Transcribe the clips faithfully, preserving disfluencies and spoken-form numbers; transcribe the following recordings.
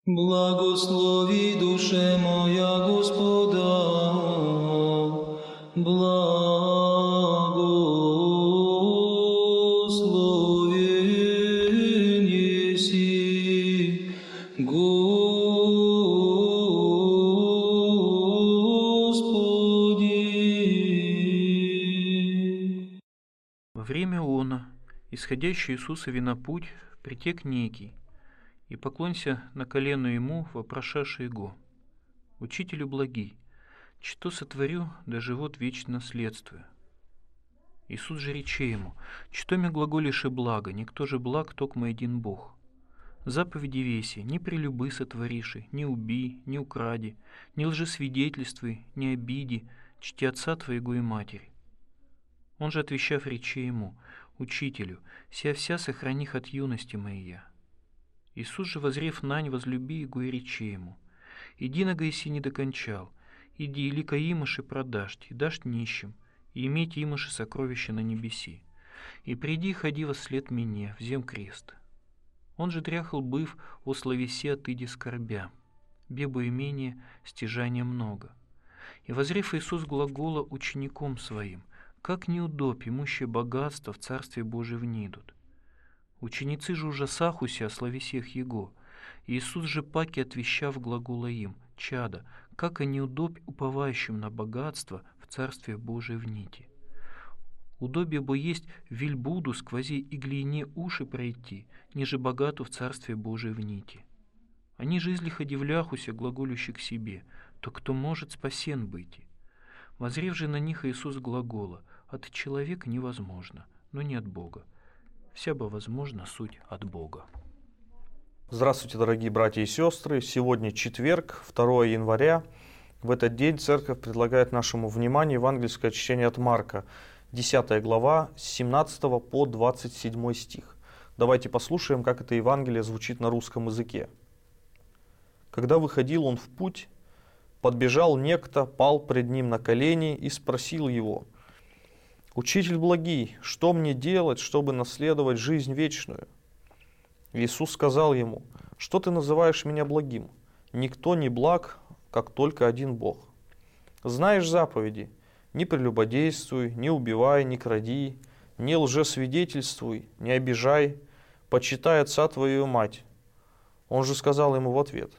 Благослови, душе моя, Господа, благословен еси, Господи. Во время она, исходящий Иисуса винопуть, притек некий, и поклонься на колено ему, вопрошаши его: Учителю благий, что сотворю, да живот вечно наследствую? Иисус же рече ему: Что ми глаголиши благо, никто же благ, токмо един Бог. Заповеди веси: не прелюбы сотвориши, не убий, не укради, не лжесвидетельствуй, не обиди, чти отца твоего и матери. Он же, отвечав, рече ему: Учителю, ся вся сохраних от юности моей я. Иисус же, возрев нань, возлюби его и рече ему: Иди на еси не докончал, иди, илика имаши продашь, и дашь нищим, и иметь имаши сокровища на небеси. И приди, ходи вослед мне, взем крест. Он же дряхал быв, о словеси отыди скорбя, бебо имение, стяжания много. И возрев Иисус глагола учеником своим: Как неудобь имущее богатство в Царстве Божие внидут. Ученицы же ужасахуся о словесех Его. Иисус же паки отвещав глагола им: Чада, как они удобь уповающим на богатство в Царстве Божие внити. Удобие бо есть вельбуду сквози иглине уши пройти, ниже богату в Царстве Божие внити. Они же излиха дивляхуся глаголющих к себе, то кто может спасен быть? Возрев же на них Иисус глагола: От человека невозможно, но не от Бога. Вся бы возможна суть от Бога. Здравствуйте, дорогие братья и сестры. Сегодня четверг, второе января. В этот день Церковь предлагает нашему вниманию евангельское чтение от Марка, десятая глава, с семнадцатого по двадцать седьмой стих. Давайте послушаем, как это Евангелие звучит на русском языке. «Когда выходил он в путь, подбежал некто, пал пред ним на колени и спросил его: Учитель благий, что мне делать, чтобы наследовать жизнь вечную? Иисус сказал ему: Что ты называешь меня благим? Никто не благ, как только один Бог. Знаешь заповеди: не прелюбодействуй, не убивай, не кради, не лжесвидетельствуй, не обижай, почитай отца твою и мать. Он же сказал ему в ответ: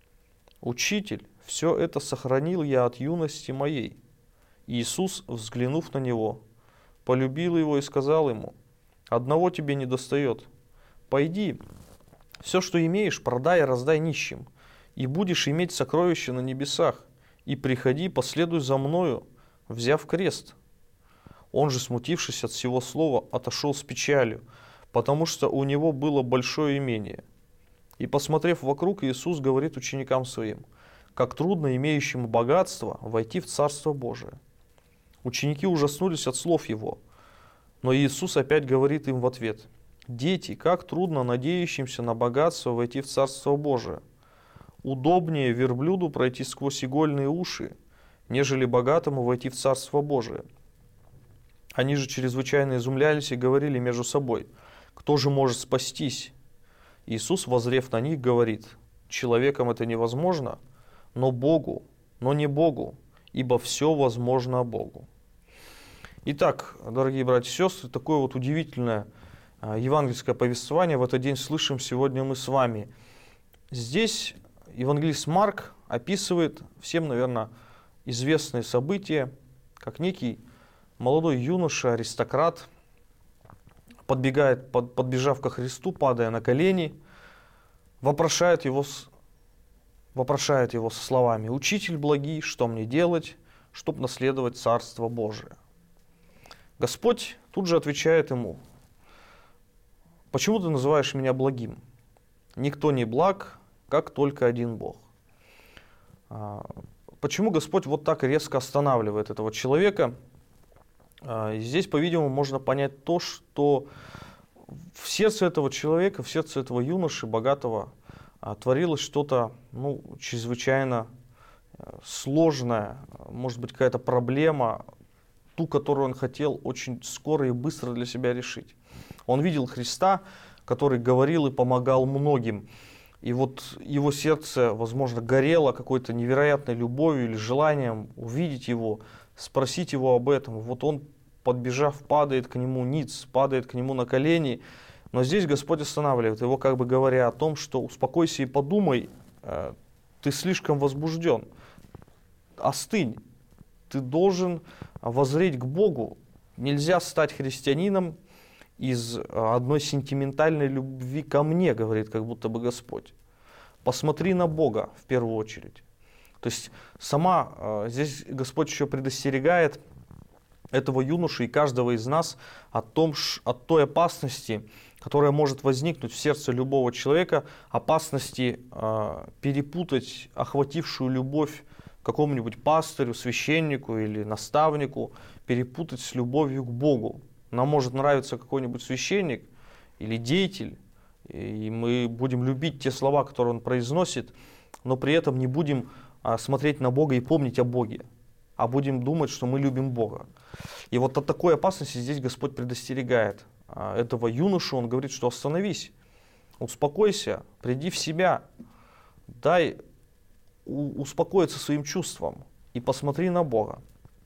Учитель, все это сохранил я от юности моей. Иисус, взглянув на него, полюбил его и сказал ему: Одного тебе недостает. Пойди, все, что имеешь, продай и раздай нищим, и будешь иметь сокровища на небесах, и приходи, последуй за мною, взяв крест. Он же, смутившись от всего слова, отошел с печалью, потому что у него было большое имение. И, посмотрев вокруг, Иисус говорит ученикам своим: Как трудно имеющему богатство войти в Царство Божие. Ученики ужаснулись от слов его, но Иисус опять говорит им в ответ: Дети, как трудно надеющимся на богатство войти в Царство Божие. Удобнее верблюду пройти сквозь игольные уши, нежели богатому войти в Царство Божие. Они же чрезвычайно изумлялись и говорили между собой: Кто же может спастись? Иисус, воззрев на них, говорит: Человеком это невозможно, но Богу, но не Богу, ибо все возможно Богу. Итак, дорогие братья и сестры, такое вот удивительное евангельское повествование в этот день слышим сегодня мы с вами. Здесь евангелист Марк описывает всем, наверное, известные события, как некий молодой юноша, аристократ, подбегает, под, подбежав ко Христу, падая на колени, вопрошает его, вопрошает его со словами: «Учитель благий, что мне делать, чтобы наследовать Царство Божие?» Господь тут же отвечает ему: «Почему ты называешь меня благим? Никто не благ, как только один Бог». Почему Господь вот так резко останавливает этого человека? Здесь, по-видимому, можно понять то, что в сердце этого человека, в сердце этого юноши, богатого, творилось что-то, ну, чрезвычайно сложное, может быть, какая-то проблема, ту, которую он хотел очень скоро и быстро для себя решить. Он видел Христа, который говорил и помогал многим. и вот его сердце, возможно, горело какой-то невероятной любовью или желанием увидеть его, спросить его об этом. Вот он, подбежав, падает к нему ниц, падает к нему на колени. Но здесь Господь останавливает его, как бы говоря о том, что успокойся и подумай, ты слишком возбужден, остынь, ты должен воззреть к Богу. Нельзя стать христианином из одной сентиментальной любви ко мне, говорит как будто бы Господь. Посмотри на Бога в первую очередь. То есть сама здесь Господь еще предостерегает этого юношу и каждого из нас от, том, от той опасности, которая может возникнуть в сердце любого человека, опасности э, перепутать охватившую любовь какому-нибудь пастырю, священнику или наставнику, перепутать с любовью к Богу. Нам может нравиться какой-нибудь священник или деятель, и мы будем любить те слова, которые он произносит, но при этом не будем э, смотреть на Бога и помнить о Боге, а будем думать, что мы любим Бога. И вот от такой опасности здесь Господь предостерегает этого юношу. Он говорит, что остановись, успокойся, приди в себя, дай успокоиться своим чувствам и посмотри на Бога.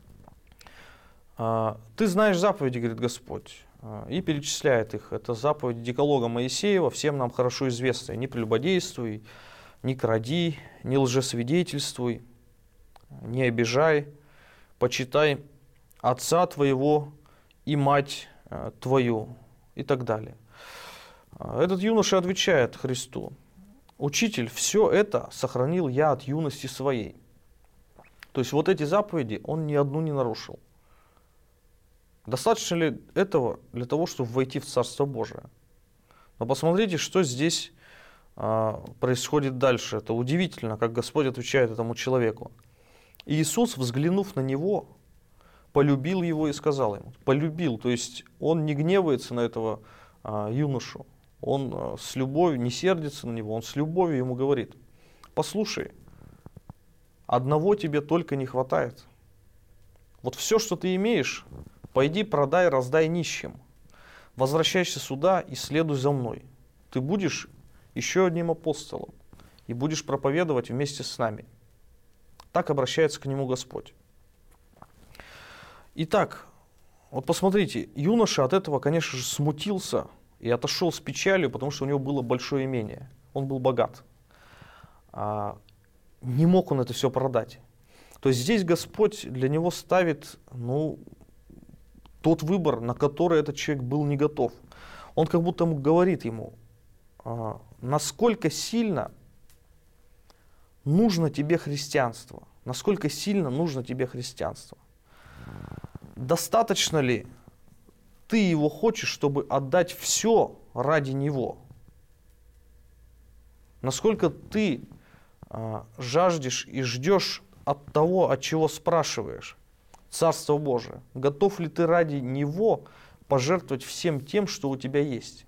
Ты знаешь заповеди, говорит Господь, и перечисляет их. Это заповеди Декалога Моисеева, всем нам хорошо известные. Не прелюбодействуй, не кради, не лжесвидетельствуй, не обижай, почитай отца твоего и мать твою и так далее. Этот юноша отвечает Христу: «Учитель, все это сохранил я от юности своей». То есть вот эти заповеди он ни одну не нарушил. Достаточно ли этого для того, чтобы войти в Царство Божие? Но посмотрите, что здесь а, происходит дальше. Это удивительно, как Господь отвечает этому человеку. Иисус, взглянув на него, полюбил его и сказал ему. Полюбил, то есть он не гневается на этого а, юношу. Он а, с любовью, не сердится на него, он с любовью ему говорит: послушай, одного тебе только не хватает. Вот все, что ты имеешь, пойди продай, раздай нищим. Возвращайся сюда и следуй за мной. Ты будешь еще одним апостолом и будешь проповедовать вместе с нами. Так обращается к нему Господь. Итак, вот посмотрите, юноша от этого, конечно же, смутился и отошел с печалью, потому что у него было большое имение. Он был богат. А не мог он это все продать. То есть здесь Господь для него ставит, ну, тот выбор, на который этот человек был не готов. Он как будто говорит ему: а, насколько сильно нужно тебе христианство, насколько сильно нужно тебе христианство. Достаточно ли ты его хочешь, чтобы отдать все ради него? Насколько ты а, жаждешь и ждешь от того, от чего спрашиваешь, Царство Божие? Готов ли ты ради него пожертвовать всем тем, что у тебя есть?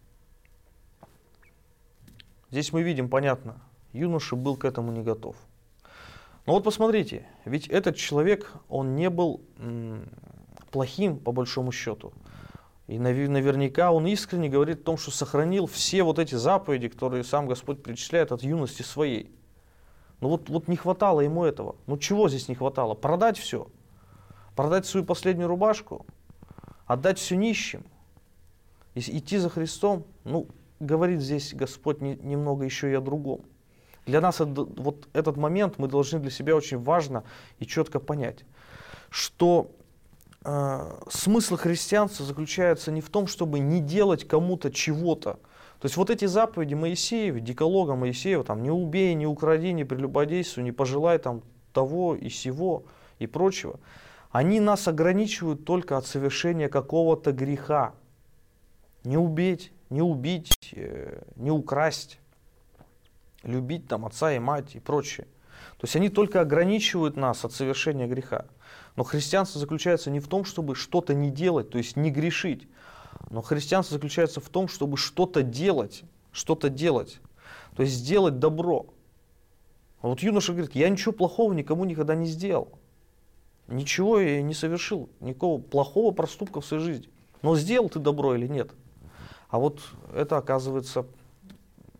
Здесь мы видим, понятно, юноша был к этому не готов. Но вот посмотрите, ведь этот человек, он не был м, плохим по большому счету. И наверняка он искренне говорит о том, что сохранил все вот эти заповеди, которые сам Господь перечисляет от юности своей. Но вот, вот не хватало ему этого. Ну чего здесь не хватало? Продать все. Продать свою последнюю рубашку, отдать все нищим, и идти за Христом. Ну, говорит здесь Господь не, немного еще и о другом. Для нас это, вот этот момент мы должны для себя очень важно и четко понять, что э, смысл христианства заключается не в том, чтобы не делать кому-то чего-то. То есть вот эти заповеди Моисеева, Декалога Моисеева, там, не убей, не укради, не прелюбодействуй, не пожелай там того и сего и прочего, они нас ограничивают только от совершения какого-то греха. Не убить, не убить, э, не украсть, любить там отца и мать и прочее. То есть они только ограничивают нас от совершения греха. Но христианство заключается не в том, чтобы что-то не делать, то есть не грешить. Но христианство заключается в том, чтобы что-то делать, что-то делать. То есть сделать добро. А вот юноша говорит: я ничего плохого никому никогда не сделал. Ничего я не совершил, никакого плохого проступка в своей жизни. Но сделал ты добро или нет? А вот это, оказывается,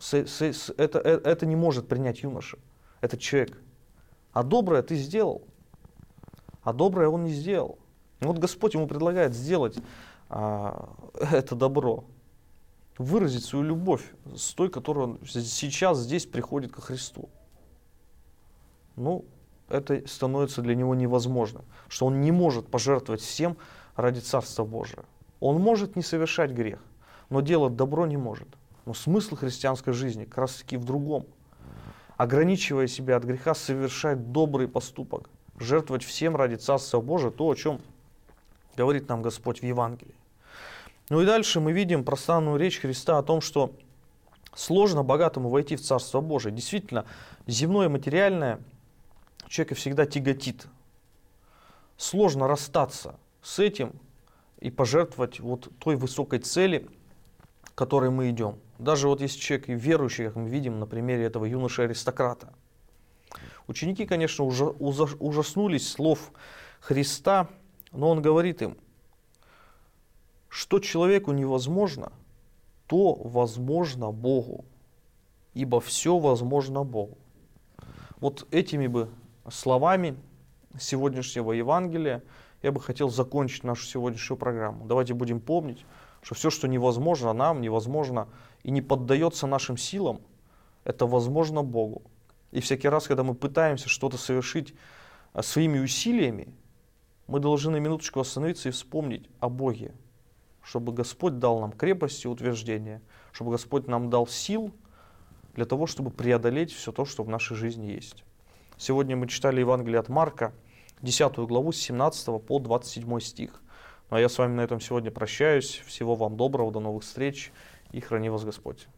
С, с, с, это, это не может принять юноша, этот человек. А доброе ты сделал, а доброе он не сделал. И вот Господь ему предлагает сделать а, это добро, выразить свою любовь с той, которой он сейчас здесь приходит ко Христу. Ну, это становится для него невозможным, что он не может пожертвовать всем ради Царства Божия. Он может не совершать грех, но делать добро не может. Но смысл христианской жизни как раз таки в другом. Ограничивая себя от греха, совершать добрый поступок, жертвовать всем ради Царства Божия, то, о чем говорит нам Господь в Евангелии. Ну и дальше мы видим пространную речь Христа о том, что сложно богатому войти в Царство Божие. Действительно, земное материальное человека всегда тяготит. Сложно расстаться с этим и пожертвовать вот той высокой цели, к которой мы идем. Даже вот если человек верующий, как мы видим на примере этого юноши-аристократа. Ученики, конечно, ужа- ужа- ужаснулись слов Христа, но он говорит им, что человеку невозможно, то возможно Богу, ибо все возможно Богу. Вот этими бы словами сегодняшнего Евангелия я бы хотел закончить нашу сегодняшнюю программу. Давайте будем помнить, что все, что невозможно нам, невозможно и не поддается нашим силам, это возможно Богу. И всякий раз, когда мы пытаемся что-то совершить своими усилиями, мы должны на минуточку остановиться и вспомнить о Боге, чтобы Господь дал нам крепость и утверждение, чтобы Господь нам дал сил для того, чтобы преодолеть все то, что в нашей жизни есть. Сегодня мы читали Евангелие от Марка, десятую главу, с семнадцатого по двадцать седьмой стих. Ну а я с вами на этом сегодня прощаюсь. Всего вам доброго, до новых встреч и храни вас Господь.